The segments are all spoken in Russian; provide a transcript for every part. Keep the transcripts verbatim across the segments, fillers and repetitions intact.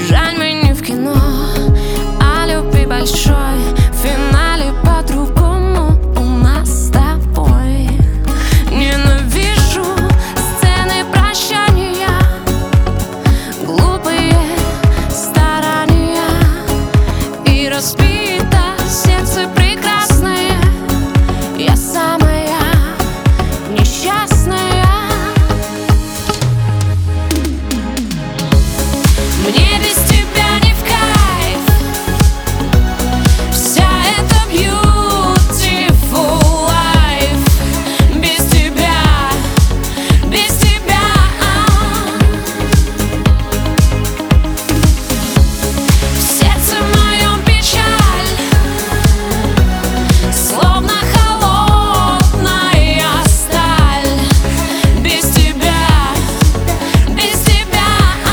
Жаль, мы не в кино о любви большой. В финале по-другому у нас с тобой. Ненавижу сцены прощания, глупые старания и разбито сердце прекрасное. Я самая несчастная. Мне без тебя не в кайф. Вся эта beautiful life. Без тебя, без тебя. В сердце моем печаль, словно холодная сталь. Без тебя, без тебя.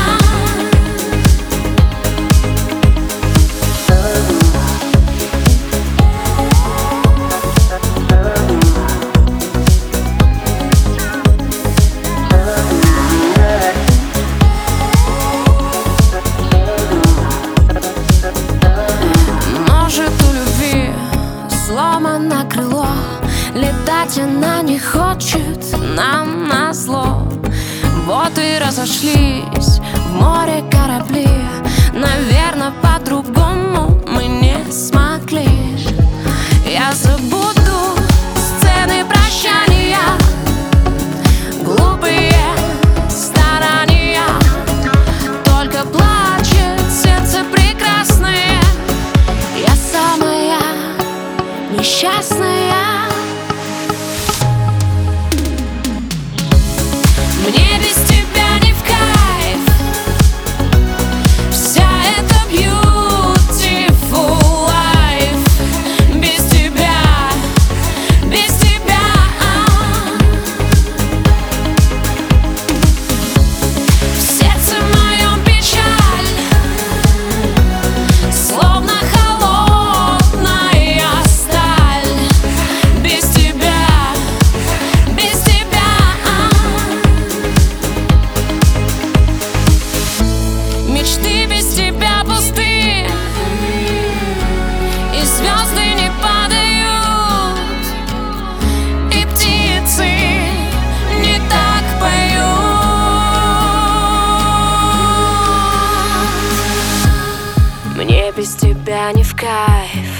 Может, у любви сломано крыло, летать она не хочет нам назло. Вот и разошлись в море корабли. Наверное, по-другому мы не смогли. Я забуду сцены прощания, глупые старания. Только плачет сердце прекрасное. Я самая несчастная. Мне без тебя не в кайф. Вся эта beautiful life. Без тебя, без тебя. В сердце моем печаль, словно холодная сталь. Без тебя, без тебя. Мечты без тебя пусты, и звезды не падают, и птицы не так поют. Мне без тебя не в кайф.